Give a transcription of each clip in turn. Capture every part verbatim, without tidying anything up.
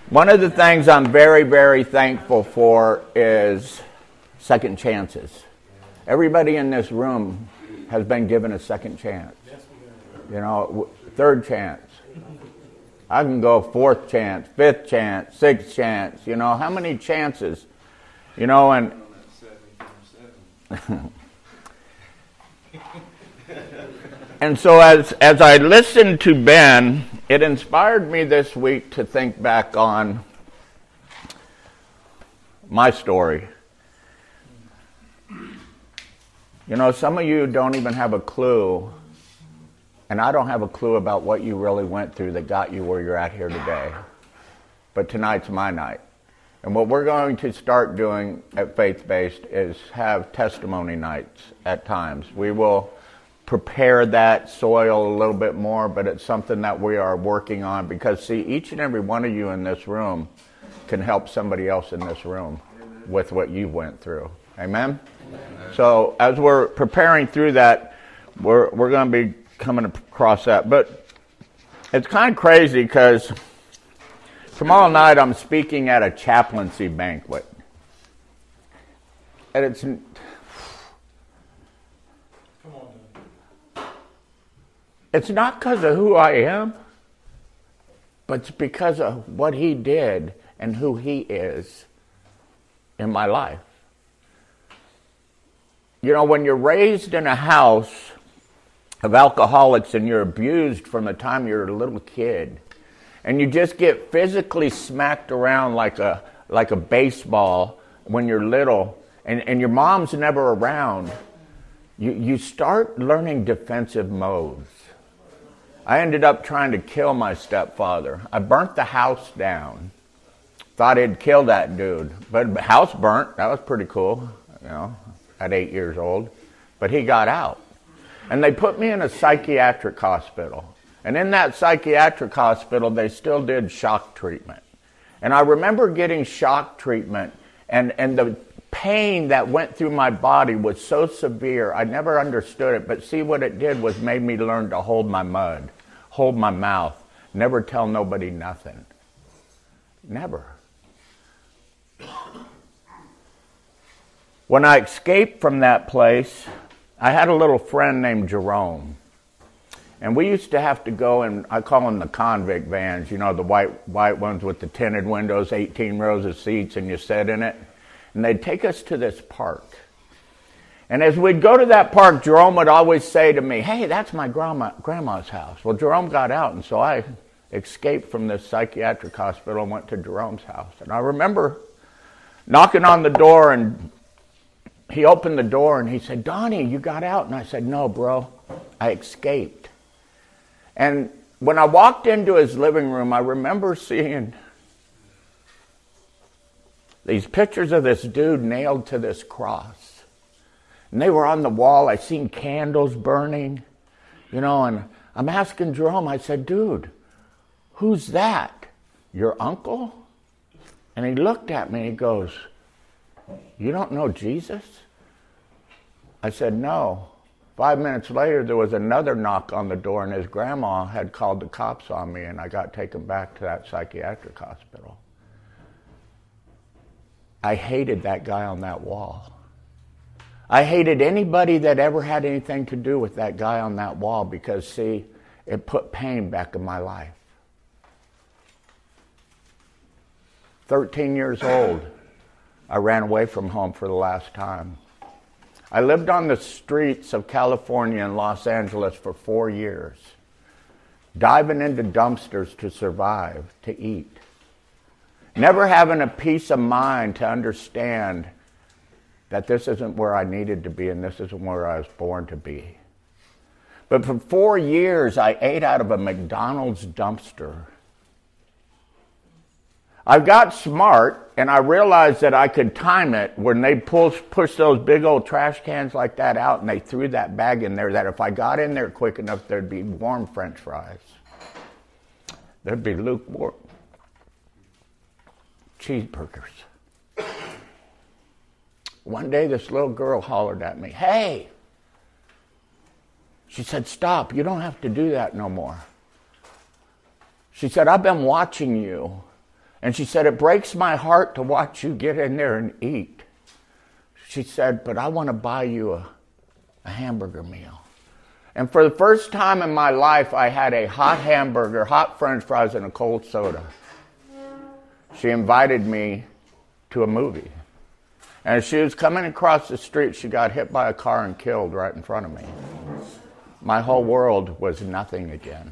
One of the things I'm very, very thankful for is second chances. Everybody in this room has been given a second chance. You know, third chance. I can go fourth chance, fifth chance, sixth chance. You know, how many chances? You know, and and so as as I listened to Ben, it inspired me this week to think back on my story. You know, some of you don't even have a clue, and I don't have a clue about what you really went through that got you where you're at here today. But tonight's my night. And what we're going to start doing at Faith Based is have testimony nights at times. We will prepare that soil a little bit more, but it's something that we are working on because, see, each and every one of you in this room can help somebody else in this room with what you went through. Amen? Amen. So as we're preparing through that, we're we're going to be coming across that. But it's kind of crazy because tomorrow night I'm speaking at a chaplaincy banquet. And it's... It's not because of who I am, but it's because of what he did and who he is in my life. You know, when you're raised in a house of alcoholics and you're abused from the time you're a little kid, and you just get physically smacked around like a like a baseball when you're little, and, and your mom's never around, you, you start learning defensive modes. I ended up trying to kill my stepfather. I burnt the house down. Thought I'd kill that dude. But the house burnt. That was pretty cool, you know, at eight years old. But he got out. And they put me in a psychiatric hospital. And in that psychiatric hospital, they still did shock treatment. And I remember getting shock treatment, and, and the pain that went through my body was so severe, I never understood it. But see, what it did was made me learn to hold my mud, hold my mouth, never tell nobody nothing. Never. When I escaped from that place, I had a little friend named Jerome. And we used to have to go in, I call them the convict vans, you know, the white white ones with the tinted windows, eighteen rows of seats, and you sit in it. And they'd take us to this park. And as we'd go to that park, Jerome would always say to me, hey, that's my grandma, grandma's house. Well, Jerome got out, and so I escaped from this psychiatric hospital and went to Jerome's house. And I remember knocking on the door, and he opened the door, and he said, Donnie, you got out? And I said, no, bro, I escaped. And when I walked into his living room, I remember seeing these pictures of this dude nailed to this cross. And they were on the wall. I seen candles burning, you know, and I'm asking Jerome, I said, dude, who's that? Your uncle? And he looked at me and he goes, you don't know Jesus? I said, no. Five minutes later, there was another knock on the door, and his grandma had called the cops on me, and I got taken back to that psychiatric hospital. I hated that guy on that wall. I hated anybody that ever had anything to do with that guy on that wall because, see, it put pain back in my life. thirteen years old, I ran away from home for the last time. I lived on the streets of California and Los Angeles for four years, diving into dumpsters to survive, to eat. Never having a peace of mind to understand that this isn't where I needed to be and this isn't where I was born to be. But for four years, I ate out of a McDonald's dumpster. I got smart, and I realized that I could time it when they push, push those big old trash cans like that out, and they threw that bag in there, that if I got in there quick enough, there'd be warm French fries. There'd be lukewarm cheeseburgers. One day, this little girl hollered at me, hey! She said, stop, you don't have to do that no more. She said, I've been watching you And she said, it breaks my heart to watch you get in there and eat. She said, but I want to buy you a, a hamburger meal. And for the first time in my life, I had a hot hamburger, hot French fries, and a cold soda. She invited me to a movie. And as she was coming across the street, she got hit by a car and killed right in front of me. My whole world was nothing again.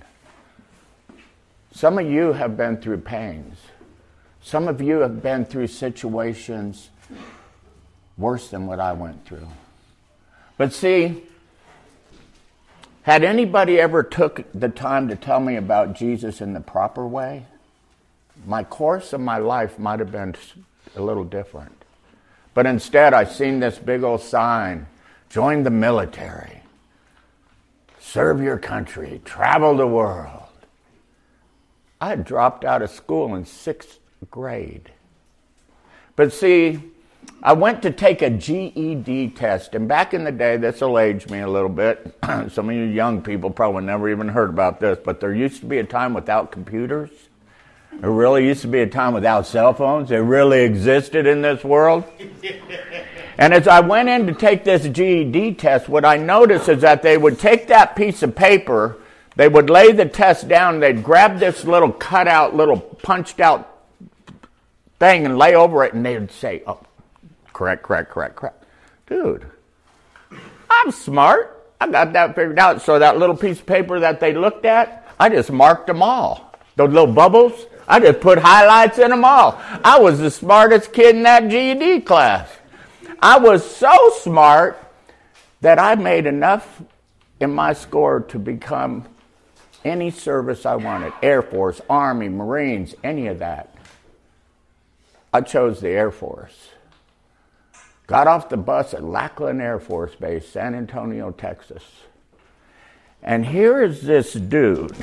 Some of you have been through pains. Some of you have been through situations worse than what I went through. But see, had anybody ever took the time to tell me about Jesus in the proper way, my course of my life might have been a little different. But instead, I seen this big old sign, join the military, serve your country, travel the world. I had dropped out of school in sixth grade. But see, I went to take a G E D test, and back in the day, this will age me a little bit. Some of you young people probably never even heard about this, but there used to be a time without computers. There really used to be a time without cell phones. They really existed in this world. And as I went in to take this G E D test, what I noticed is that they would take that piece of paper, they would lay the test down, they'd grab this little cutout, little punched out thing and lay over it, and they would say, oh, correct, correct, correct, correct. Dude, I'm smart. I got that figured out. So that little piece of paper that they looked at, I just marked them all. Those little bubbles, I just put highlights in them all. I was the smartest kid in that G E D class. I was so smart that I made enough in my score to become any service I wanted. Air Force, Army, Marines, any of that. I chose the Air Force. Got off the bus at Lackland Air Force Base, San Antonio, Texas. And here is this dude,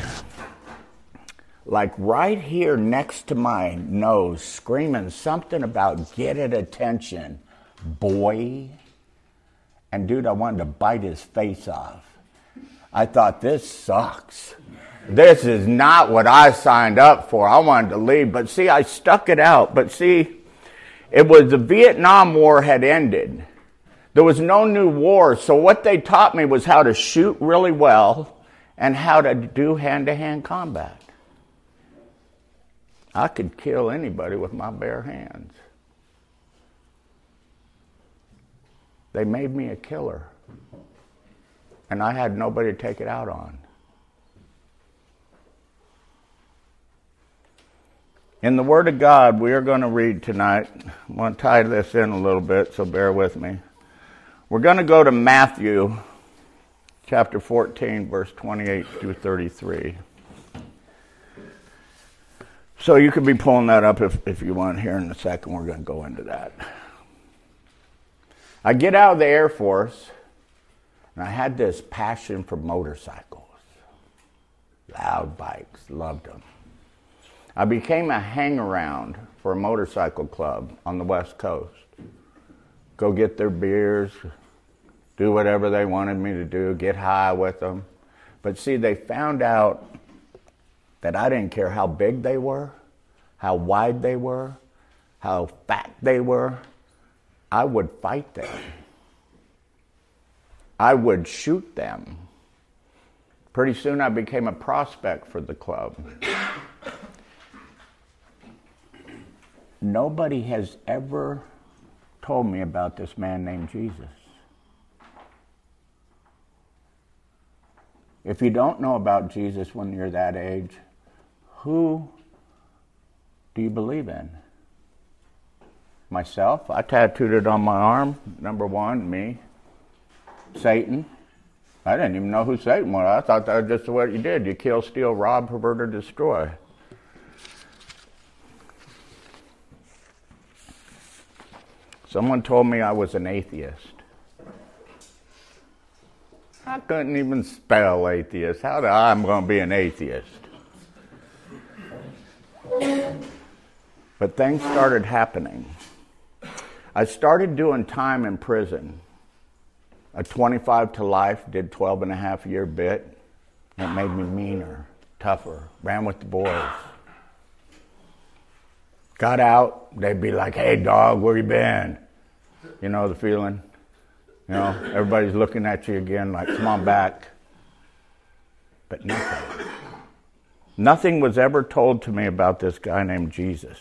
like right here next to my nose, screaming something about get it attention, boy. And dude, I wanted to bite his face off. I thought, this sucks. This is not what I signed up for. I wanted to leave. But see, I stuck it out. But see, it was the Vietnam War had ended. There was no new war. So what they taught me was how to shoot really well and how to do hand-to-hand combat. I could kill anybody with my bare hands. They made me a killer. And I had nobody to take it out on. In the Word of God, we are going to read tonight. I'm going to tie this in a little bit, so bear with me. We're going to go to Matthew chapter fourteen, verse twenty-eight through thirty-three. So you could be pulling that up if, if you want here in a second. We're going to go into that. I get out of the Air Force, and I had this passion for motorcycles. Loud bikes, loved them. I became a hang-around for a motorcycle club on the West Coast. Go get their beers, do whatever they wanted me to do, get high with them. But see, they found out that I didn't care how big they were, how wide they were, how fat they were. I would fight them. I would shoot them. Pretty soon I became a prospect for the club. Nobody has ever told me about this man named Jesus. If you don't know about Jesus when you're that age, who do you believe in? Myself? I tattooed it on my arm. Number one, me. Satan. I didn't even know who Satan was. I thought that was just what you did. You kill, steal, rob, pervert, or destroy. Someone told me I was an atheist. I couldn't even spell atheist. How the I'm going to be an atheist? But things started happening. I started doing time in prison. A twenty-five to life, did twelve and a half year bit. It made me meaner, tougher, ran with the boys. Got out, they'd be like, hey, dog, where you been? You know the feeling? You know, everybody's looking at you again like, come on back. But nothing. Nothing was ever told to me about this guy named Jesus.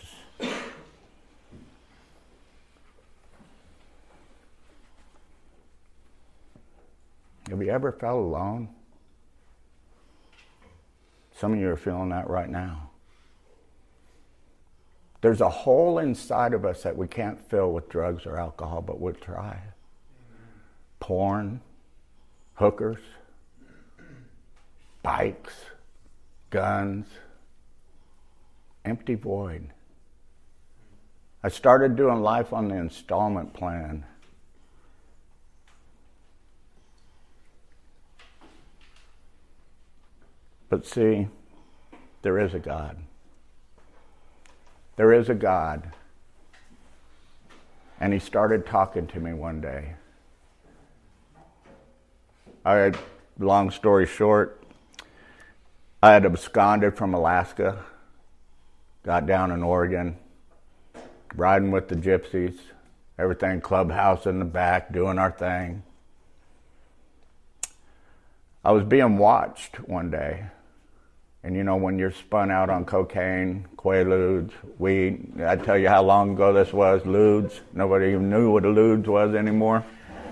Have you ever felt alone? Some of you are feeling that right now. There's a hole inside of us that we can't fill with drugs or alcohol, but we'll try. Porn, hookers, bikes, guns, empty void. I started doing life on the installment plan. But see, there is a God. There is a God. And he started talking to me one day. I had, long story short, I had absconded from Alaska, got down in Oregon, riding with the gypsies, everything clubhouse in the back, doing our thing. I was being watched one day. And you know, when you're spun out on cocaine, Quaaludes, weed, I tell you how long ago this was, Ludes. Nobody even knew what a Ludes was anymore.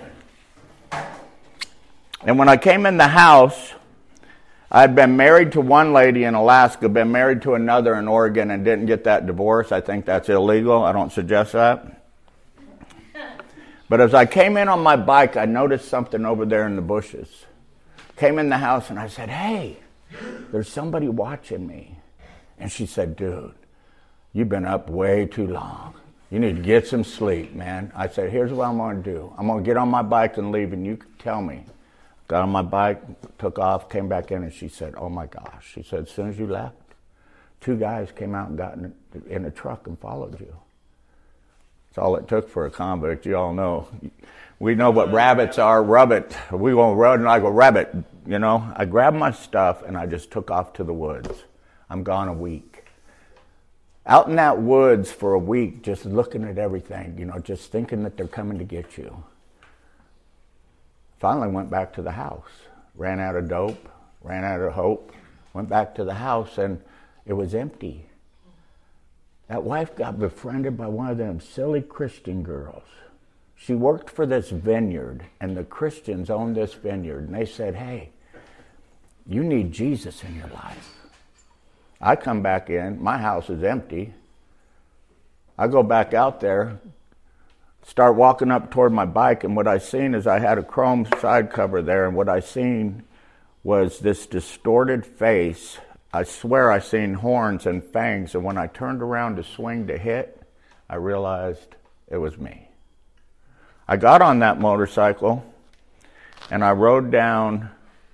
And when I came in the house, I had been married to one lady in Alaska, been married to another in Oregon, and didn't get that divorce. I think that's illegal. I don't suggest that. But as I came in on my bike, I noticed something over there in the bushes. Came in the house and I said, hey, there's somebody watching me. And she said, dude, you've been up way too long. You need to get some sleep, man. I said, here's what I'm going to do. I'm going to get on my bike and leave, and you can tell me. Got on my bike, took off, came back in, and she said, oh, my gosh. She said, as soon as you left, two guys came out and got in a, in a truck and followed you. That's all it took for a convict. You all know. We know what rabbits are. Rubbit. We won't run like a rabbit, you know. I grabbed my stuff, and I just took off to the woods. I'm gone a week. Out in that woods for a week, just looking at everything, you know, just thinking that they're coming to get you. Finally went back to the house. Ran out of dope, ran out of hope, went back to the house, and it was empty. That wife got befriended by one of them silly Christian girls. She worked for this vineyard, and the Christians owned this vineyard, and they said, hey, you need Jesus in your life. I come back in, my house is empty. I go back out there, start walking up toward my bike, and what I seen is I had a chrome side cover there, and what I seen was this distorted face. I swear I seen horns and fangs, and when I turned around to swing to hit, I realized it was me. I got on that motorcycle, and I rode down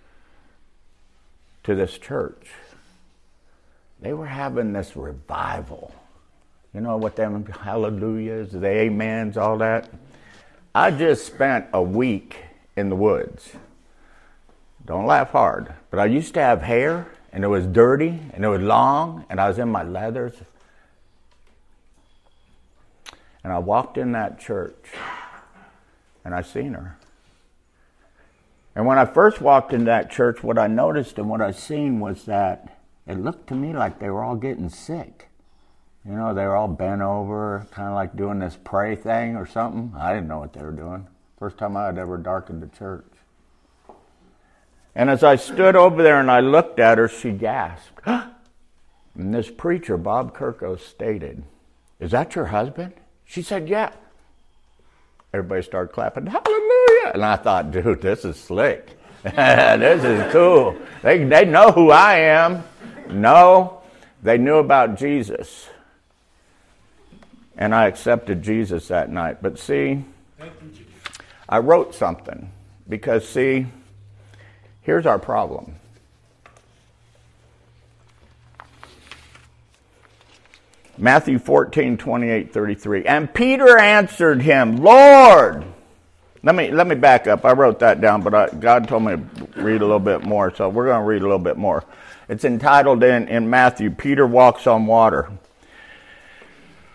to this church. They were having this revival. You know what them hallelujahs, the amens, all that? I just spent a week in the woods. Don't laugh hard. But I used to have hair, and it was dirty, and it was long, and I was in my leathers. And I walked in that church, and I seen her. And when I first walked in that church, what I noticed and what I seen was that it looked to me like they were all getting sick. You know, they were all bent over, kind of like doing this pray thing or something. I didn't know what they were doing. First time I had ever darkened the church. And as I stood over there and I looked at her, she gasped. And this preacher, Bob Kirkos, stated, is that your husband? She said, yeah. Everybody started clapping, hallelujah. And I thought, dude, this is slick. This is cool. They, they know who I am. No, they knew about Jesus. And I accepted Jesus that night. But see, I wrote something. Because see, here's our problem. Matthew fourteen, twenty-eight, thirty-three. And Peter answered him, Lord. Let me let me back up. I wrote that down, but I, God told me to read a little bit more, so we're going to read a little bit more. It's entitled in, in Matthew, Peter Walks on Water.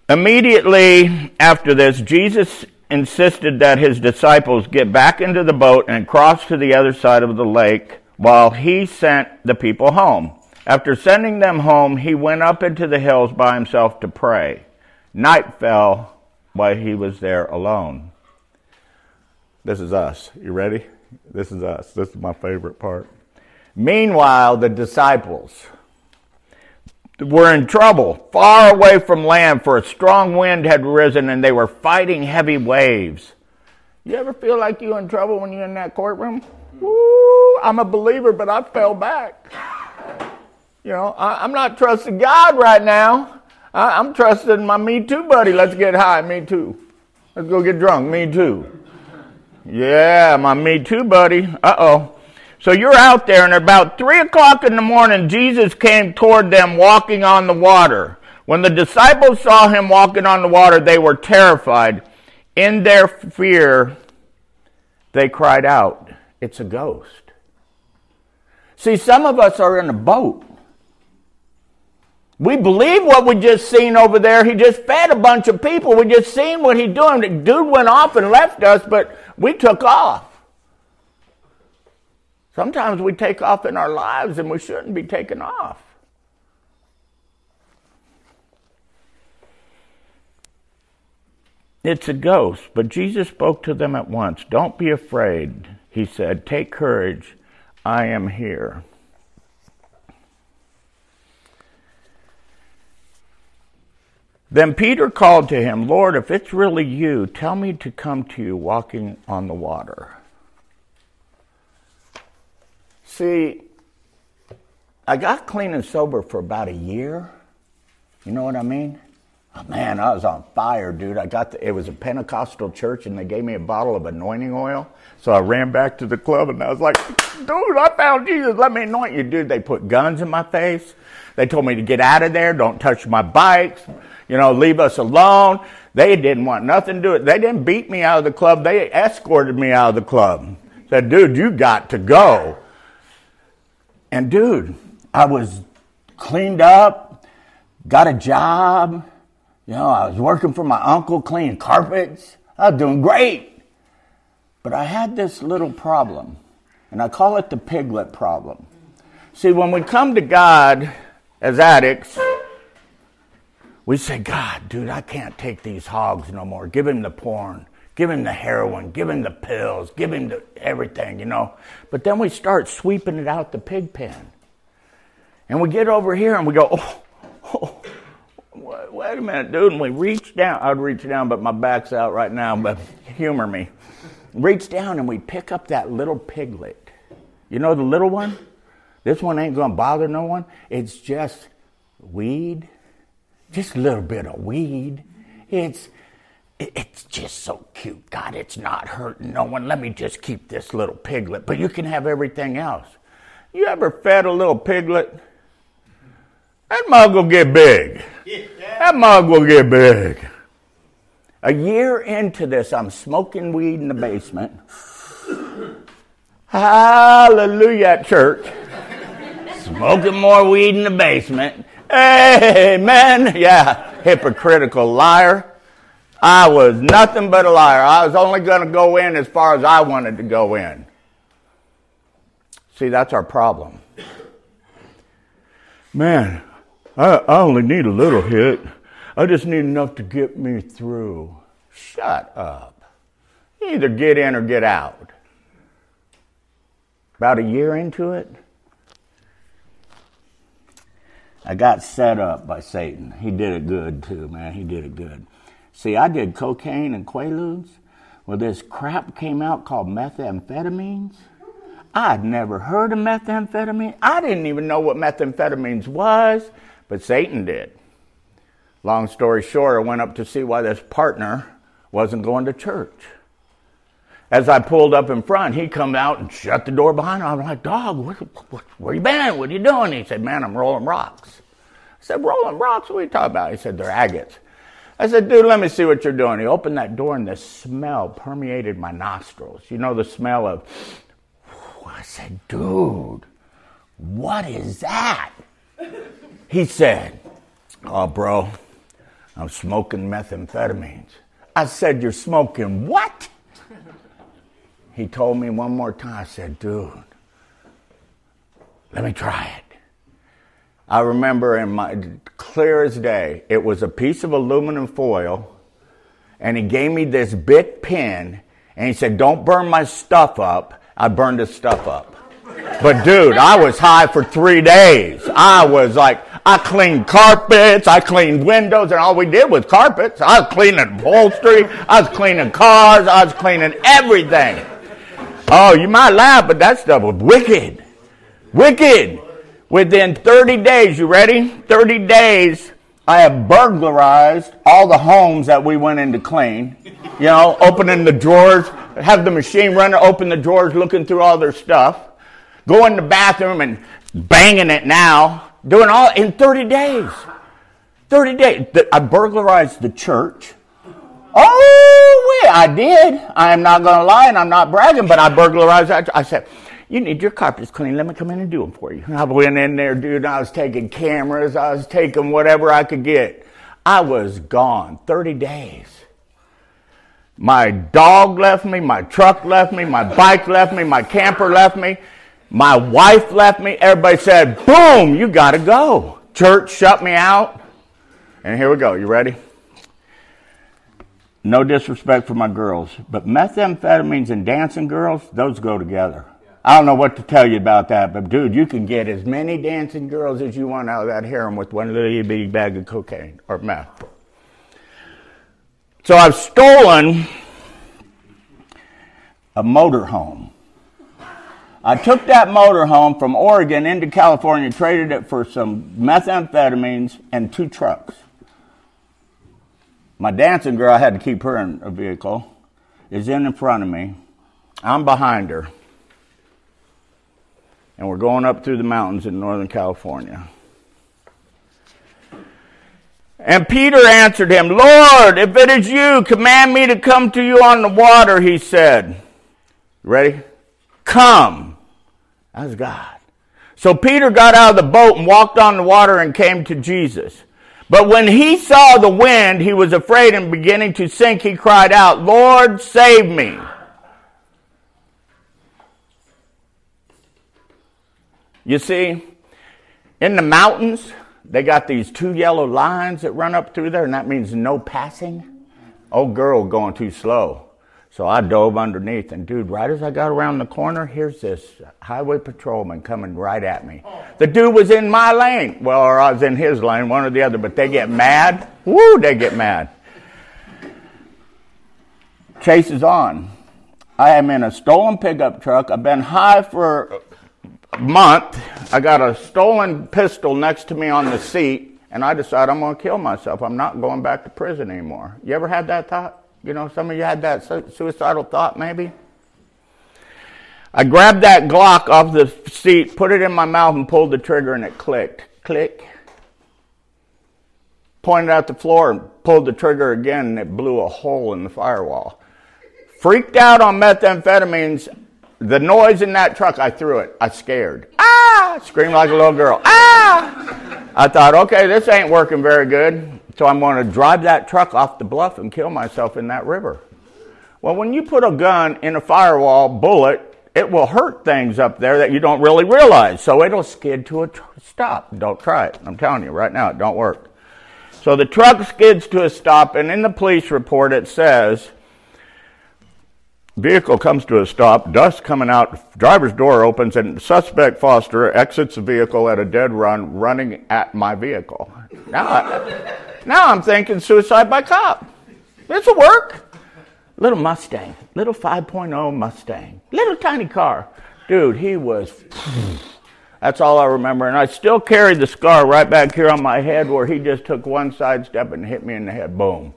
Immediately after this, Jesus insisted that his disciples get back into the boat and cross to the other side of the lake while he sent the people home. After sending them home, he went up into the hills by himself to pray. Night fell while he was there alone. This is us. You ready? This is us. This is my favorite part. Meanwhile, the disciples were in trouble, far away from land, for a strong wind had risen and they were fighting heavy waves. You ever feel like you're in trouble when you're in that courtroom? Woo, I'm a believer, but I fell back. You know, I, I'm not trusting God right now. I, I'm trusting my Me Too buddy. Let's get high. Me too. Let's go get drunk. Me too. Yeah, my Me Too buddy. Uh-oh. So you're out there, and at about three o'clock in the morning, Jesus came toward them walking on the water. When the disciples saw him walking on the water, they were terrified. In their fear, they cried out, "It's a ghost." See, some of us are in a boat. We believe what we just seen over there. He just fed a bunch of people. We just seen what he doing. The dude went off and left us, but we took off. Sometimes we take off in our lives and we shouldn't be taking off. It's a ghost, but Jesus spoke to them at once. "Don't be afraid," he said. "Take courage. I am here." Then Peter called to him, "Lord, if it's really you, tell me to come to you walking on the water." See, I got clean and sober for about a year. You know what I mean? Oh, man, I was on fire, dude. I got the, it was a Pentecostal church, and they gave me a bottle of anointing oil. So I ran back to the club, and I was like, "Dude, I found Jesus. Let me anoint you." Dude, they put guns in my face. They told me to get out of there. Don't touch my bikes. You know, leave us alone. They didn't want nothing to do with it. They didn't beat me out of the club. They escorted me out of the club. Said, "Dude, you got to go." And dude, I was cleaned up, got a job. You know, I was working for my uncle, cleaning carpets. I was doing great. But I had this little problem, and I call it the piglet problem. See, when we come to God as addicts, we say, "God, dude, I can't take these hogs no more. Give him the porn. Give him the heroin, give him the pills, give him the everything, you know." But then we start sweeping it out the pig pen. And we get over here and we go, oh, oh, wait a minute, dude. And we reach down. I'd reach down, but my back's out right now, but humor me. Reach down and we pick up that little piglet. You know the little one? This one ain't going to bother no one. It's just weed. Just a little bit of weed. It's... It's just so cute. God, it's not hurting no one. Let me just keep this little piglet. But you can have everything else. You ever fed a little piglet? That mug will get big. Yeah. That mug will get big. A year into this, I'm smoking weed in the basement. Hallelujah at church. Smoking more weed in the basement. Amen. Yeah, hypocritical liar. I was nothing but a liar. I was only going to go in as far as I wanted to go in. See, that's our problem. Man, I, I only need a little hit. I just need enough to get me through. Shut up. You either get in or get out. About a year into it, I got set up by Satan. He did it good too, man. He did it good. See, I did cocaine and Quaaludes. Well, this crap came out called methamphetamines. I'd never heard of methamphetamine. I didn't even know what methamphetamines was, but Satan did. Long story short, I went up to see why this partner wasn't going to church. As I pulled up in front, he come out and shut the door behind him. I'm like, "Dog, where, where, where you been? What are you doing?" He said, "Man, I'm rolling rocks." I said, "Rolling rocks? What are you talking about?" He said, "They're agates." I said, "Dude, let me see what you're doing." He opened that door and the smell permeated my nostrils. You know, the smell of, I said, "Dude, what is that?" He said, "Oh, bro, I'm smoking methamphetamines. I said, you're smoking what? He told me one more time. I said, dude, let me try it. I remember in my clear as day, it was a piece of aluminum foil, and he gave me this big pen, and he said, don't burn my stuff up. I burned his stuff up. But dude, I was high for three days. I was like, I cleaned carpets, I cleaned windows, and all we did was carpets. I was cleaning upholstery, I was cleaning cars, I was cleaning everything. Oh, you might laugh, but that stuff was wicked. Wicked. Within thirty days, you ready? thirty days, I have burglarized all the homes that we went in to clean. You know, opening the drawers, have the machine runner open the drawers, looking through all their stuff. Go in the bathroom and banging it now. Doing all in thirty days. thirty days. I burglarized the church. Oh, yeah, I did. I am not going to lie, and I'm not bragging, but I burglarized that. I said, you need your carpets clean. Let me come in and do them for you. I went in there, dude. I was taking cameras. I was taking whatever I could get. I was gone. thirty days. My dog left me. My truck left me. My bike left me. My camper left me. My wife left me. Everybody said, boom, you got to go. Church shut me out. And here we go. You ready? No disrespect for my girls, but methamphetamines and dancing girls, those go together. I don't know what to tell you about that, but dude, you can get as many dancing girls as you want out of that harem with one little bitty bag of cocaine or meth. So I've stolen a motorhome. I took that motorhome from Oregon into California, traded it for some methamphetamines and two trucks. My dancing girl, I had to keep her in a vehicle, is in in front of me. I'm behind her. And we're going up through the mountains in Northern California. And Peter answered him, Lord, if it is you, command me to come to you on the water, he said. Ready? Come. That's God. So Peter got out of the boat and walked on the water and came to Jesus. But when he saw the wind, he was afraid, and beginning to sink, he cried out, Lord, save me. You see, in the mountains, they got these two yellow lines that run up through there, and that means no passing. Old girl going too slow. So I dove underneath, and dude, right as I got around the corner, here's this highway patrolman coming right at me. The dude was in my lane. Well, or I was in his lane, one or the other, but they get mad. Woo, they get mad. Chase is on. I am in a stolen pickup truck. I've been high for a month. I got a stolen pistol next to me on the seat, and I decide I'm going to kill myself. I'm not going back to prison anymore. You ever had that thought? You know, some of you had that suicidal thought maybe. I grabbed that Glock off the seat, put it in my mouth, and pulled the trigger, and it clicked. Click. Pointed out the floor and pulled the trigger again, and it blew a hole in the firewall. Freaked out on methamphetamines. The noise in that truck, I threw it. I scared. Ah! Screamed like a little girl. Ah! I thought, okay, this ain't working very good. So I'm going to drive that truck off the bluff and kill myself in that river. Well, when you put a gun in a firewall bullet, it will hurt things up there that you don't really realize. So it'll skid to a tr- stop. Don't try it. I'm telling you right now, it don't work. So the truck skids to a stop, and in the police report it says, vehicle comes to a stop, dust coming out, driver's door opens, and suspect Foster exits the vehicle at a dead run, running at my vehicle. Now, I, now I'm thinking suicide by cop. This will work. Little Mustang, little five point oh Mustang, little tiny car. Dude, he was, that's all I remember. And I still carry the scar right back here on my head where he just took one sidestep and hit me in the head. Boom.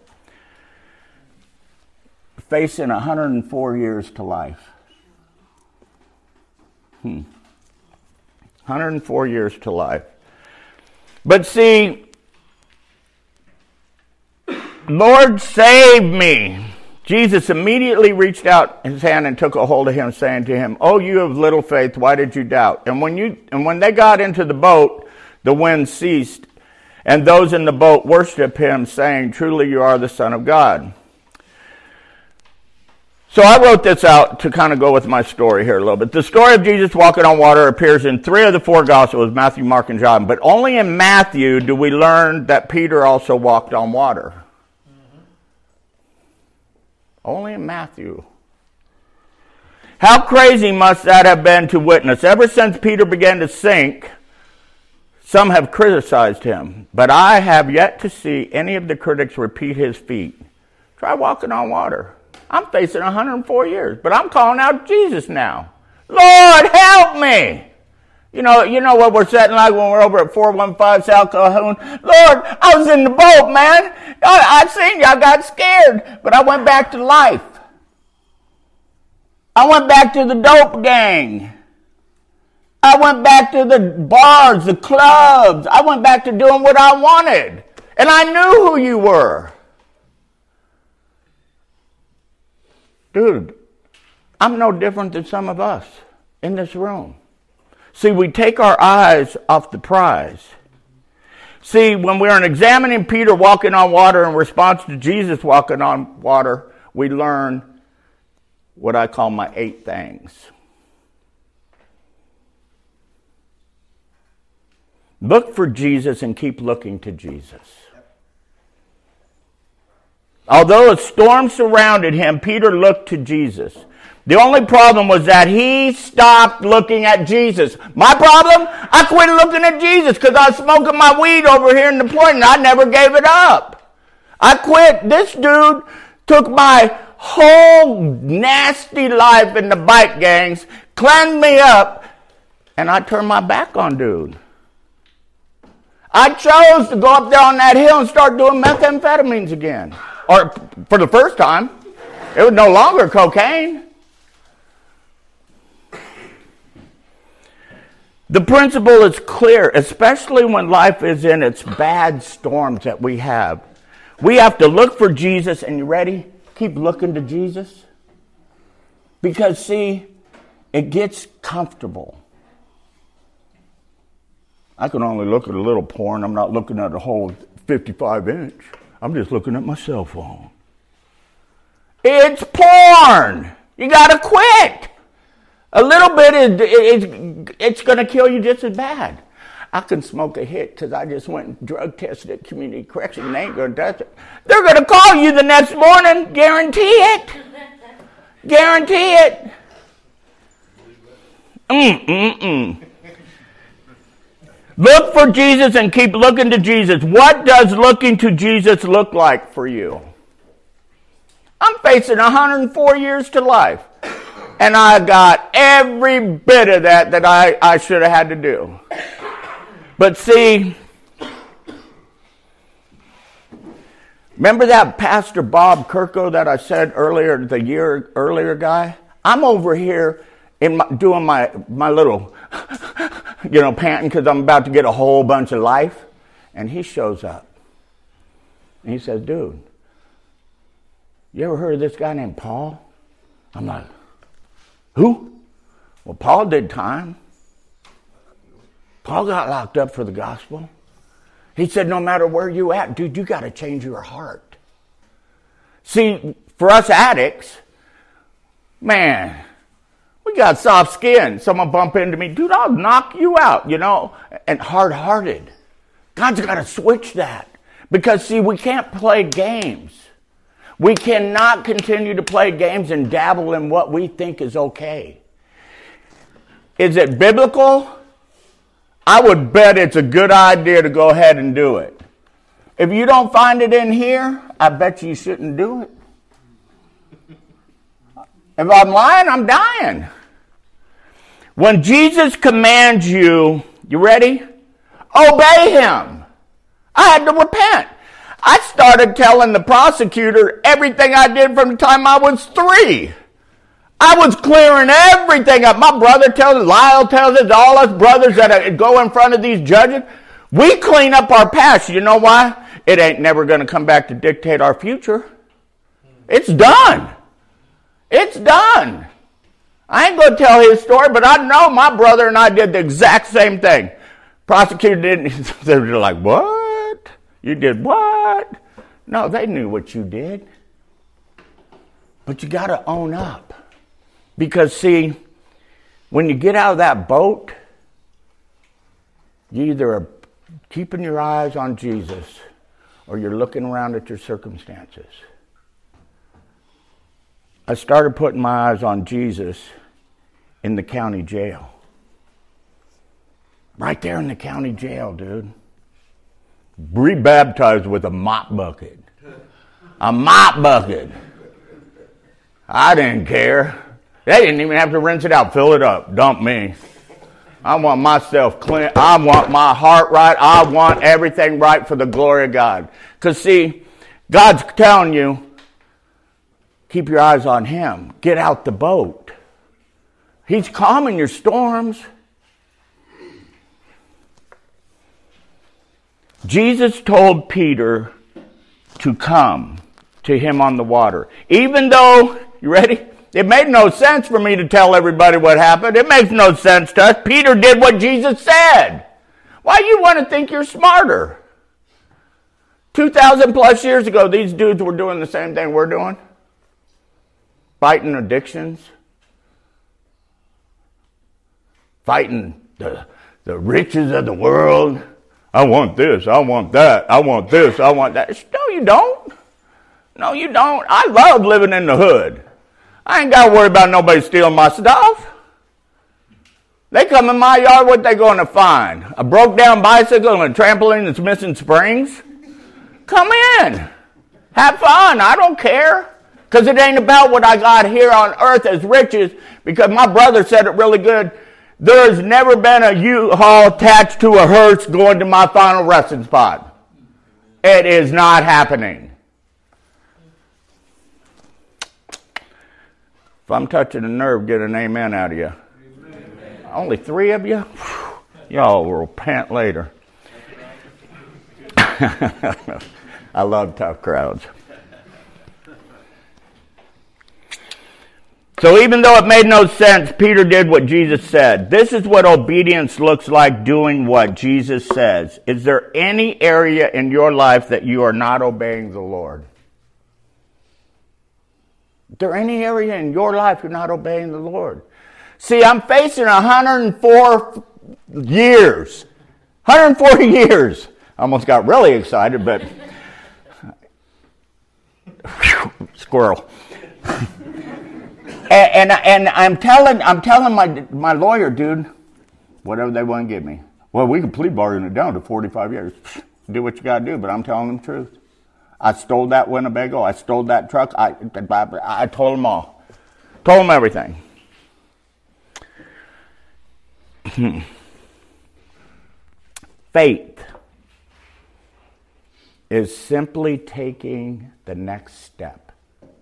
Facing one hundred four years to life. Hmm. one hundred four years to life. But see, Lord, save me. Jesus immediately reached out his hand and took a hold of him, saying to him, oh, you of little faith, why did you doubt? And when you and when they got into the boat, the wind ceased, And those in the boat worshiped him, saying, "Truly you are the Son of God." So I wrote this out to kind of go with my story here a little bit. The story of Jesus walking on water appears in three of the four Gospels, Matthew, Mark, and John. But only in Matthew do we learn that Peter also walked on water. Mm-hmm. Only in Matthew. How crazy must that have been to witness? Ever since Peter began to sink, some have criticized him. But I have yet to see any of the critics repeat his feat. Try walking on water. I'm facing one hundred four years, but I'm calling out Jesus now. Lord, help me. You know, you know what we're sitting like when we're over at four one five South Calhoun? Lord, I was in the boat, man. I, I seen you. I got scared, but I went back to life. I went back to the dope gang. I went back to the bars, the clubs. I went back to doing what I wanted. And I knew who you were. Dude, I'm no different than some of us in this room. See, we take our eyes off the prize. See, when we're examining Peter walking on water in response to Jesus walking on water, we learn what I call my eight things. Look for Jesus and keep looking to Jesus. Although a storm surrounded him, Peter looked to Jesus. The only problem was that he stopped looking at Jesus. My problem? I quit looking at Jesus because I was smoking my weed over here in the point and I never gave it up. I quit. This dude took my whole nasty life in the bike gangs, cleaned me up, and I turned my back on dude. I chose to go up there on that hill and start doing methamphetamines again. Or for the first time, it was no longer cocaine. The principle is clear, especially when life is in its bad storms that we have. We have to look for Jesus, and you ready? Keep looking to Jesus. Because, see, it gets comfortable. I can only look at a little porn. I'm not looking at a whole fifty-five inch. I'm just looking at my cell phone. It's porn. You got to quit. A little bit, is, it's, it's going to kill you just as bad. I can smoke a hit because I just went and drug tested at community correction and they ain't going to touch it. They're going to call you the next morning. Guarantee it. Guarantee it. Mm, mm, mm. Look for Jesus and keep looking to Jesus. What does looking to Jesus look like for you? I'm facing one hundred four years to life. And I got every bit of that that I, I should have had to do. But see, remember that Pastor Bob Kirko that I said earlier, the year earlier guy? I'm over here in my, doing my, my little, you know, panting because I'm about to get a whole bunch of life. And he shows up. And he says, dude, you ever heard of this guy named Paul? I'm like, who? Well, Paul did time. Paul got locked up for the gospel. He said, no matter where you at, dude, you got to change your heart. See, for us addicts, man, we got soft skin. Someone bump into me, dude, I'll knock you out, you know, and hard-hearted. God's got to switch that. Because, see, we can't play games. We cannot continue to play games and dabble in what we think is okay. Is it biblical? I would bet it's a good idea to go ahead and do it. If you don't find it in here, I bet you shouldn't do it. If I'm lying, I'm dying. When Jesus commands you, you ready? Obey him. I had to repent. I started telling the prosecutor everything I did from the time I was three. I was clearing everything up. My brother tells us, Lyle tells us, all us brothers that go in front of these judges, we clean up our past. You know why? It ain't never going to come back to dictate our future. It's done. It's done. I ain't going to tell his story, but I know my brother and I did the exact same thing. Prosecutor didn't. They were like, what? You did what? No, they knew what you did. But you got to own up. Because, see, when you get out of that boat, you either are keeping your eyes on Jesus or you're looking around at your circumstances. I started putting my eyes on Jesus in the county jail. Right there in the county jail, dude. Rebaptized with a mop bucket. A mop bucket. I didn't care. They didn't even have to rinse it out. Fill it up. Dump me. I want myself clean. I want my heart right. I want everything right for the glory of God. Because see, God's telling you, keep your eyes on Him. Get out the boat. He's calming your storms. Jesus told Peter to come to Him on the water. Even though, you ready? It made no sense for me to tell everybody what happened. It makes no sense to us. Peter did what Jesus said. Why do you want to think you're smarter? two thousand plus years ago, these dudes were doing the same thing we're doing. Fighting addictions. Fighting the, the riches of the world. I want this, I want that, I want this, I want that. No, you don't. No, you don't. I love living in the hood. I ain't got to worry about nobody stealing my stuff. They come in my yard, what they going to find? A broke down bicycle and a trampoline that's missing springs? Come in. Have fun. I don't care. Because it ain't about what I got here on earth as riches. Because my brother said it really good. There's never been a U-Haul attached to a hearse going to my final resting spot. It is not happening. If I'm touching a nerve, get an amen out of you. Amen. Only three of you? Y'all will repent later. I love tough crowds. So even though it made no sense, Peter did what Jesus said. This is what obedience looks like, doing what Jesus says. Is there any area in your life that you are not obeying the Lord? Is there any area in your life you're not obeying the Lord? See, I'm facing one hundred four years. one hundred four years. I almost got really excited, but squirrel. and, and and I'm telling I'm telling my my lawyer, dude, whatever they want to give me. Well, we can plea bargain it down to forty-five years. Do what you got to do, but I'm telling them the truth. I stole that Winnebago. I stole that truck. I, I, I told them all. Told them everything. Faith is simply taking the next step.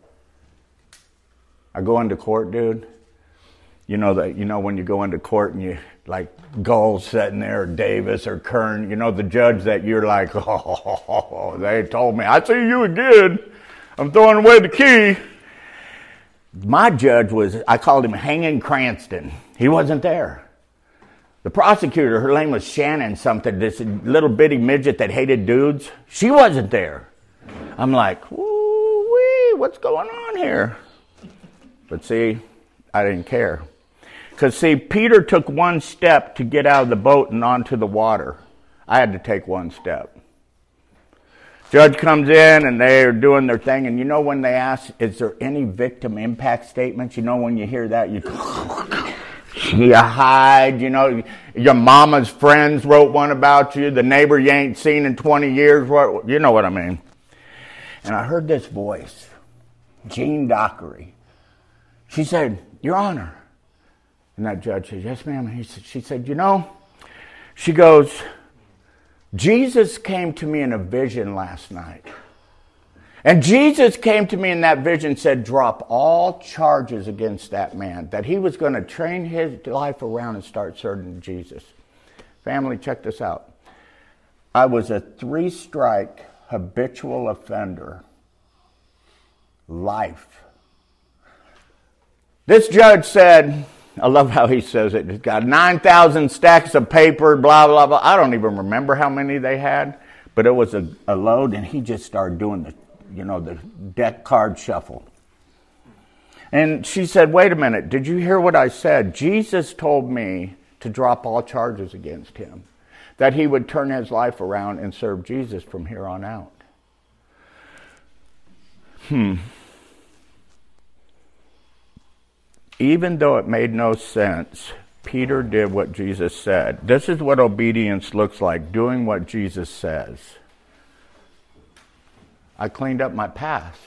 I go into court, dude. You know that. You know when you go into court and you like Gull sitting there, or Davis or Kern. You know the judge that you're like, oh, they told me. I see you again. I'm throwing away the key. My judge was. I called him Hanging Cranston. He wasn't there. The prosecutor, her name was Shannon something. This little bitty midget that hated dudes. She wasn't there. I'm like, ooh wee, what's going on here? But see, I didn't care. Because, see, Peter took one step to get out of the boat and onto the water. I had to take one step. Judge comes in, and they're doing their thing. And you know when they ask, is there any victim impact statements? You know when you hear that, you, you hide. You know, your mama's friends wrote one about you. The neighbor you ain't seen in twenty years. What, you know what I mean. And I heard this voice, Jean Dockery. She said, Your Honor. And that judge said, yes, ma'am. He said, she said, you know, she goes, Jesus came to me in a vision last night. And Jesus came to me in that vision and said, drop all charges against that man, that he was going to train his life around and start serving Jesus. Family, check this out. I was a three-strike habitual offender. Life. This judge said, I love how he says it. It's got nine thousand stacks of paper, blah, blah, blah. I don't even remember how many they had. But it was a, a load, and he just started doing the, you know, the deck card shuffle. And she said, wait a minute, did you hear what I said? Jesus told me to drop all charges against him, that he would turn his life around and serve Jesus from here on out. Hmm. Even though it made no sense, Peter did what Jesus said. This is what obedience looks like, doing what Jesus says. I cleaned up my past.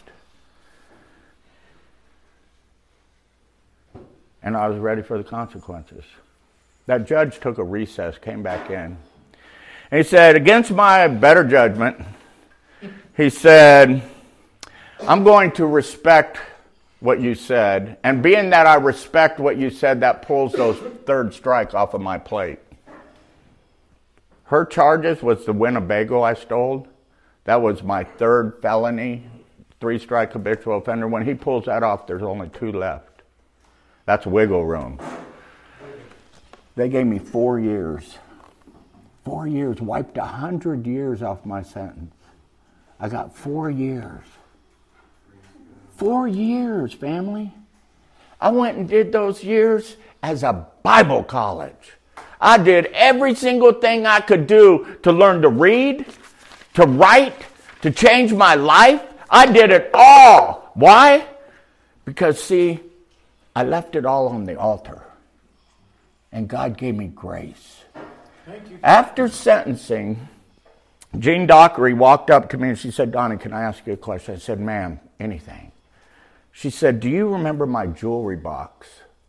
And I was ready for the consequences. That judge took a recess, came back in. And he said, against my better judgment, he said, I'm going to respect what you said. And being that I respect what you said, that pulls those third strike off of my plate. Her charges was the Winnebago I stole. That was my third felony, three-strike habitual offender. When he pulls that off, there's only two left. That's wiggle room. They gave me four years. Four years, wiped a hundred years off my sentence. I got four years. Four years, family. I went and did those years as a Bible college. I did every single thing I could do to learn to read, to write, to change my life. I did it all. Why? Because, see, I left it all on the altar. And God gave me grace. Thank you. After sentencing, Jean Dockery walked up to me and she said, Donnie, can I ask you a question? I said, ma'am, anything. She said, do you remember my jewelry box?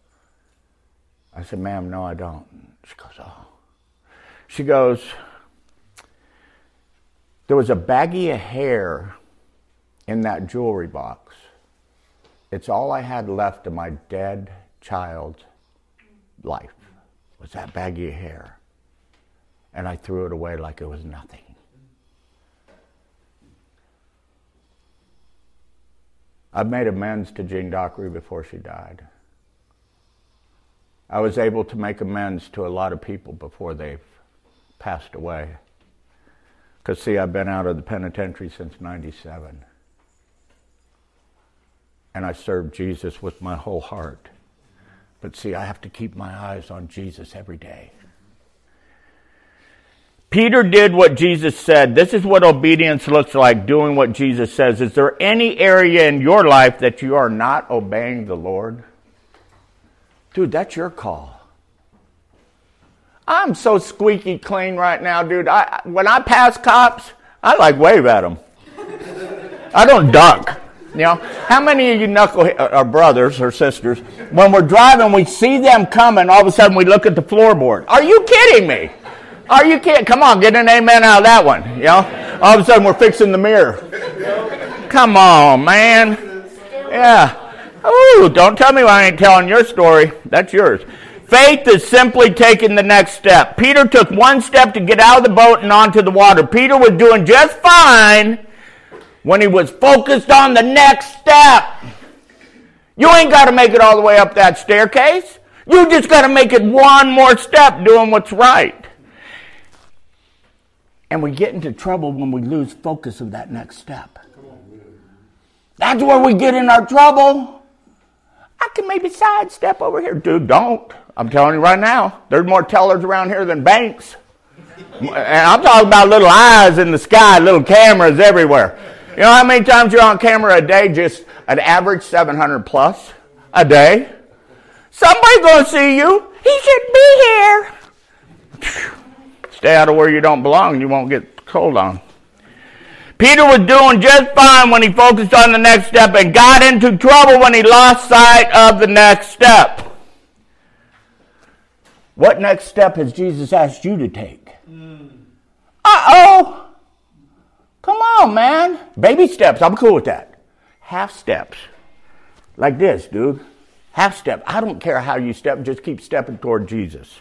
I said, ma'am, no, I don't. She goes, oh. She goes, there was a baggie of hair in that jewelry box. It's all I had left of my dead child's life, was that baggie of hair. And I threw it away like it was nothing. I've made amends to Jean Dockery before she died. I was able to make amends to a lot of people before they've passed away. Because, see, I've been out of the penitentiary since ninety-seven. And I served Jesus with my whole heart. But, see, I have to keep my eyes on Jesus every day. Peter did what Jesus said. This is what obedience looks like, doing what Jesus says. Is there any area in your life that you are not obeying the Lord? Dude, that's your call. I'm so squeaky clean right now, dude. I, when I pass cops, I like wave at them. I don't duck. You know, how many of you knuckle or brothers or sisters, when we're driving, we see them coming, all of a sudden we look at the floorboard. Are you kidding me? Are you kidding? Come on, get an amen out of that one. You know, all of a sudden we're fixing the mirror. Come on, man. Yeah. Ooh, don't tell me I ain't telling your story. That's yours. Faith is simply taking the next step. Peter took one step to get out of the boat and onto the water. Peter was doing just fine when he was focused on the next step. You ain't got to make it all the way up that staircase. You just got to make it one more step doing what's right. And we get into trouble when we lose focus of that next step. That's where we get in our trouble. I can maybe sidestep over here. Dude, don't. I'm telling you right now, there's more tellers around here than banks. And I'm talking about little eyes in the sky, little cameras everywhere. You know how many times you're on camera a day? Just an average seven hundred plus a day. Somebody's going to see you. He should be here. Stay out of where you don't belong and you won't get cold on. Peter was doing just fine when he focused on the next step and got into trouble when he lost sight of the next step. What next step has Jesus asked you to take? Mm. Uh-oh. Come on, man. Baby steps. I'm cool with that. Half steps. Like this, dude. Half step. I don't care how you step. Just keep stepping toward Jesus.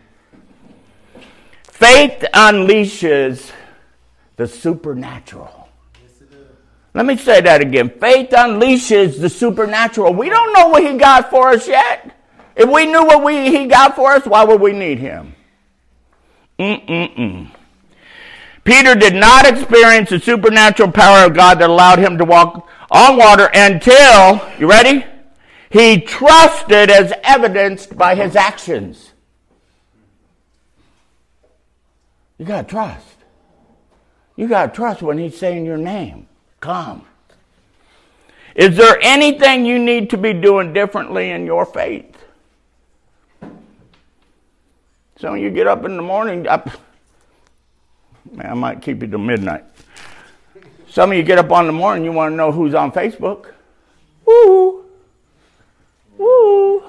Faith unleashes the supernatural. Let me say that again. Faith unleashes the supernatural. We don't know what he got for us yet. If we knew what we, he got for us, why would we need him? Mm-mm-mm. Peter did not experience the supernatural power of God that allowed him to walk on water until, you ready? He trusted as evidenced by his actions. You got to trust. You got to trust when he's saying your name. Come. Is there anything you need to be doing differently in your faith? Some of you get up in the morning, I, man, I might keep you till midnight. Some of you get up on the morning, you want to know who's on Facebook. Woo! Woo!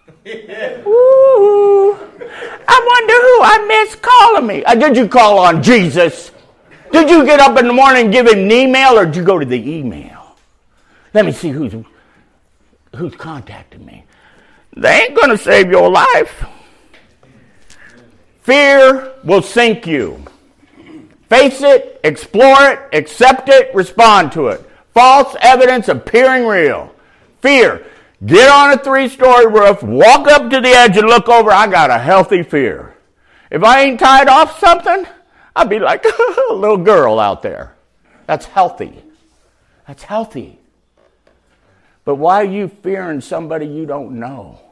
Woo! I wonder who I missed calling me. Uh, did you call on Jesus? Did you get up in the morning and give him an email, or did you go to the email? Let me see who's who's contacted me. They ain't going to save your life. Fear will sink you. Face it, explore it, accept it, respond to it. False evidence appearing real. Fear. Get on a three-story roof, walk up to the edge and look over. I got a healthy fear. If I ain't tied off something, I'd be like a little girl out there. That's healthy. That's healthy. But why are you fearing somebody you don't know?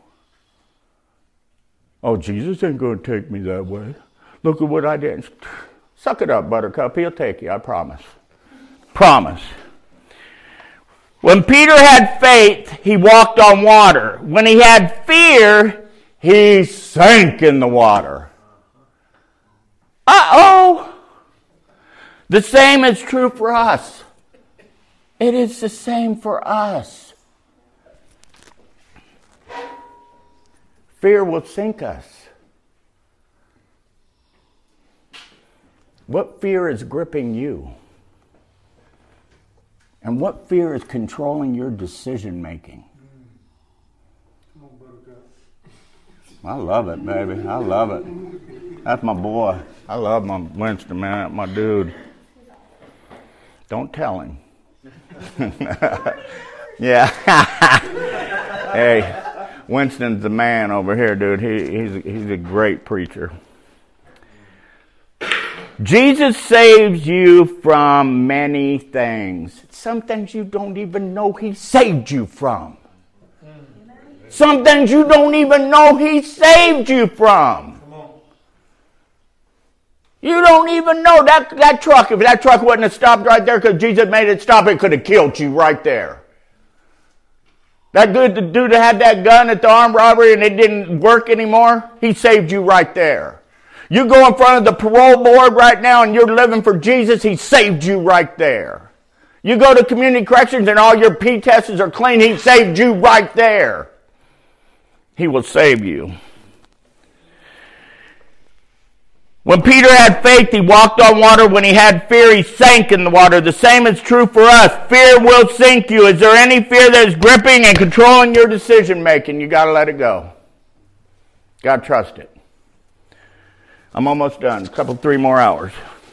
Oh, Jesus ain't going to take me that way. Look at what I did. Suck it up, Buttercup. He'll take you, I promise. Promise. When Peter had faith, he walked on water. When he had fear, he sank in the water. Uh-oh. The same is true for us. It is the same for us. Fear will sink us. What fear is gripping you? And what fear is controlling your decision making? I love it, baby. I love it. That's my boy. I love my Winston, man. That's my dude. Don't tell him. Yeah. Hey, Winston's the man over here, dude. He, he's, he's a great preacher. Jesus saves you from many things. Some things you don't even know he saved you from. Some things you don't even know he saved you from. You don't even know that, that truck, if that truck wouldn't have stopped right there because Jesus made it stop, it could have killed you right there. That good the dude that had that gun at the armed robbery and it didn't work anymore, he saved you right there. You go in front of the parole board right now and you're living for Jesus, he saved you right there. You go to community corrections and all your P-tests are clean, he saved you right there. He will save you. When Peter had faith, he walked on water. When he had fear, he sank in the water. The same is true for us. Fear will sink you. Is there any fear that is gripping and controlling your decision making? You got to let it go. Got to trust it. I'm almost done. A couple, three more hours.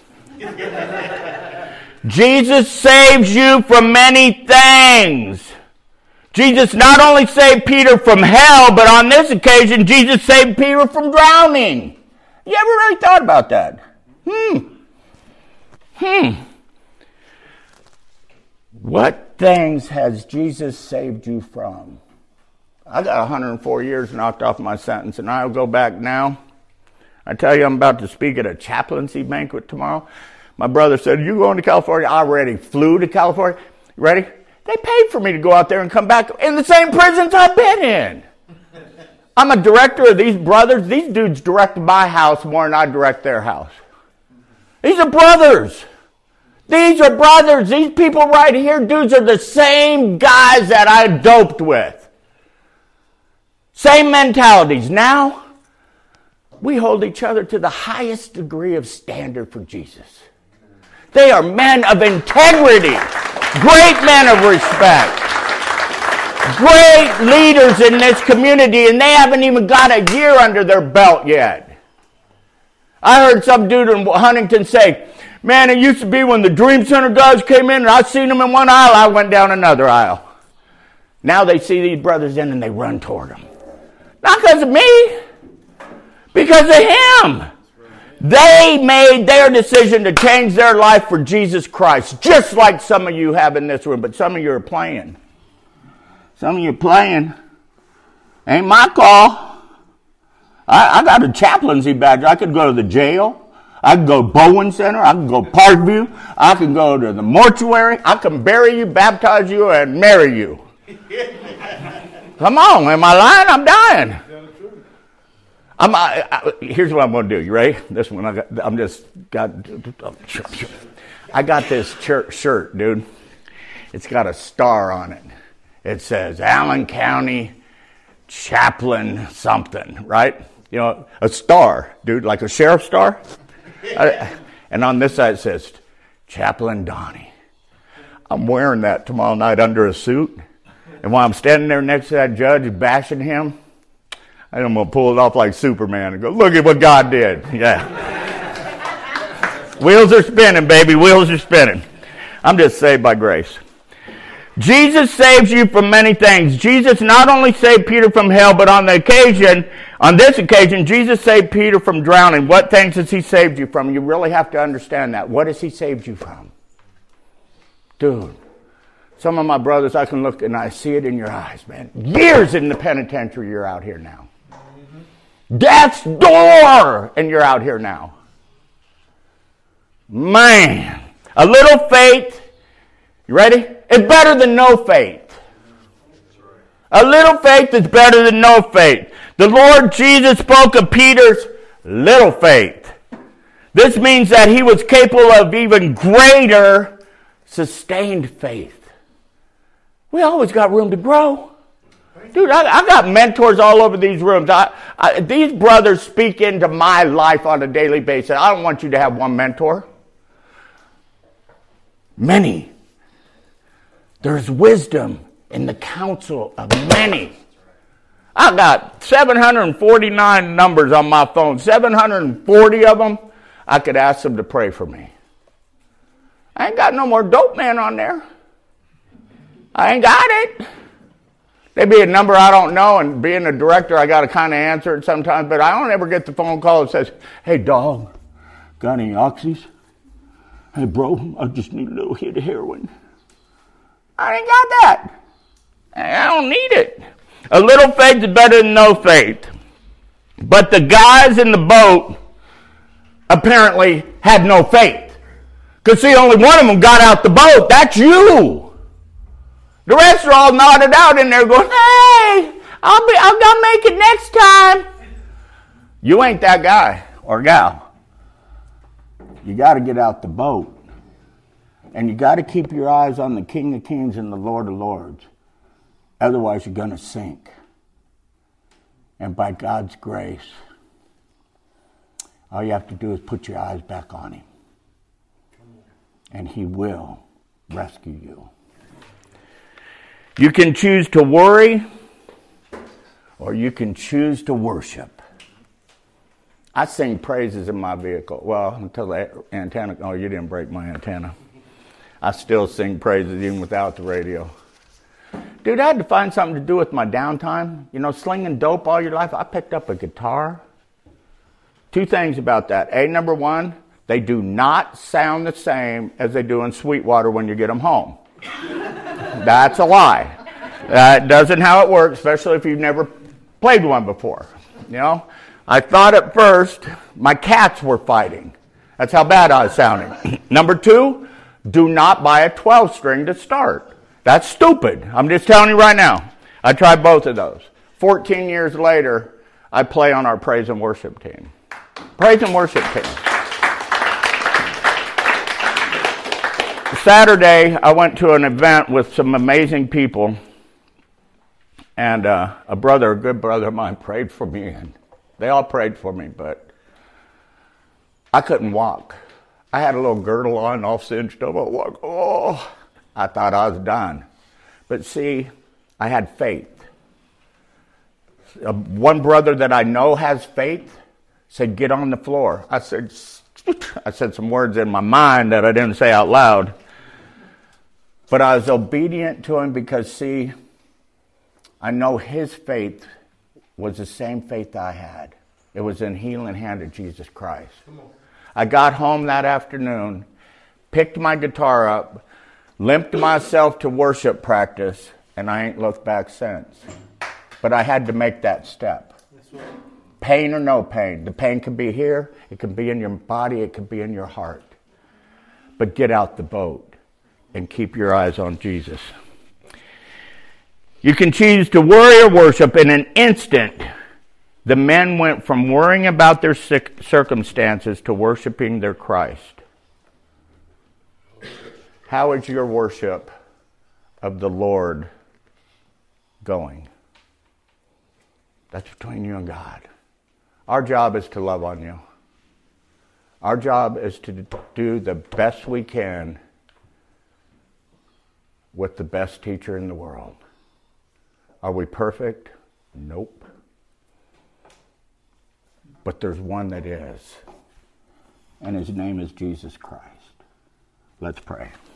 Jesus saves you from many things. Jesus not only saved Peter from hell, but on this occasion, Jesus saved Peter from drowning. You ever really thought about that? Hmm. Hmm. What things has Jesus saved you from? I got one hundred four years knocked off my sentence, and I'll go back now. I tell you, I'm about to speak at a chaplaincy banquet tomorrow. My brother said, you going to California? I already flew to California. You ready? They paid for me to go out there and come back in the same prisons I've been in. I'm a director of these brothers. These dudes direct my house more than I direct their house. These are brothers. These are brothers. These people right here, dudes, are the same guys that I doped with. Same mentalities. Now, we hold each other to the highest degree of standard for Jesus. They are men of integrity, great men of respect, great leaders in this community, and they haven't even got a year under their belt yet. I heard some dude in Huntington say, man, it used to be when the Dream Center guys came in and I seen them in one aisle, I went down another aisle. Now they see these brothers in and they run toward them. Not because of me, because of him. They made their decision to change their life for Jesus Christ, just like some of you have in this room, but some of you are playing. Some of you are playing. Ain't my call. I, I got a chaplaincy badge. I could go to the jail. I can go to Bowen Center. I can go to Parkview. I can go to the mortuary. I can bury you, baptize you, and marry you. Come on, am I lying? I'm dying. I'm, I, I, here's what I'm going to do. You ready? This one, I got, I'm just got. I got this church shirt, dude. It's got a star on it. It says Allen County Chaplain something, right? You know, a star, dude, like a sheriff's star. I, and on this side it says Chaplain Donnie. I'm wearing that tomorrow night under a suit. And while I'm standing there next to that judge bashing him, I'm going to pull it off like Superman and go, look at what God did. Yeah. Wheels are spinning, baby. Wheels are spinning. I'm just saved by grace. Jesus saves you from many things. Jesus not only saved Peter from hell, but on the occasion, on this occasion, Jesus saved Peter from drowning. What things has he saved you from? You really have to understand that. What has he saved you from? Dude, some of my brothers, I can look and I see it in your eyes, man. Years in the penitentiary, you're out here now. Death's door, and you're out here now. Man, a little faith. You ready? It's better than no faith. A little faith is better than no faith. The Lord Jesus spoke of Peter's little faith. This means that he was capable of even greater sustained faith. We always got room to grow. Dude, I, I got mentors all over these rooms. I, I, these brothers speak into my life on a daily basis. I don't want you to have one mentor. Many. There's wisdom in the counsel of many. I got seven hundred forty-nine numbers on my phone. seven hundred forty of them, I could ask them to pray for me. I ain't got no more dope man on there. I ain't got it. There be a number I don't know, and being a director, I got to kind of answer it sometimes, but I don't ever get the phone call that says, hey, dog, got any oxys? Hey, bro, I just need a little hit of heroin. I ain't got that. I don't need it. A little faith is better than no faith. But the guys in the boat apparently had no faith. Because see, only one of them got out the boat. That's you. The rest are all nodded out in there going, hey, I'll be, I'm going to make it next time. You ain't that guy or gal. You got to get out the boat. And you got to keep your eyes on the King of Kings and the Lord of Lords. Otherwise, you're going to sink. And by God's grace, all you have to do is put your eyes back on him. And he will rescue you. You can choose to worry, or you can choose to worship. I sing praises in my vehicle. Well, until the antenna, oh, you didn't break my antenna. I still sing praises even without the radio. Dude, I had to find something to do with my downtime. You know, slinging dope all your life. I picked up a guitar. Two things about that. A, number one, they do not sound the same as they do in Sweetwater when you get them home. That's a lie. That doesn't how it works, especially if you've never played one before. You know, I thought at first my cats were fighting. That's how bad I was sounding. Number two, do not buy a twelve string to start. That's stupid. I'm just telling you right now. I tried both of those. fourteen years later, I play on our praise and worship team. Praise and worship team. Saturday, I went to an event with some amazing people, and uh, a brother, a good brother of mine, prayed for me, and they all prayed for me, but I couldn't walk. I had a little girdle on, all cinched up. Oh, I thought I was done. But see, I had faith. Uh, one brother that I know has faith said, get on the floor. I said, I said some words in my mind that I didn't say out loud. But I was obedient to him because, see, I know his faith was the same faith I had. It was in healing hand of Jesus Christ. I got home that afternoon, picked my guitar up, limped myself to worship practice, and I ain't looked back since. But I had to make that step. Pain or no pain. The pain can be here, it can be in your body, it can be in your heart. But get out the boat and keep your eyes on Jesus. You can choose to worry or worship. In an instant, the men went from worrying about their circumstances to worshiping their Christ. How is your worship of the Lord going? That's between you and God. Our job is to love on you. Our job is to do the best we can with the best teacher in the world. Are we perfect? Nope. But there's one that is. And his name is Jesus Christ. Let's pray.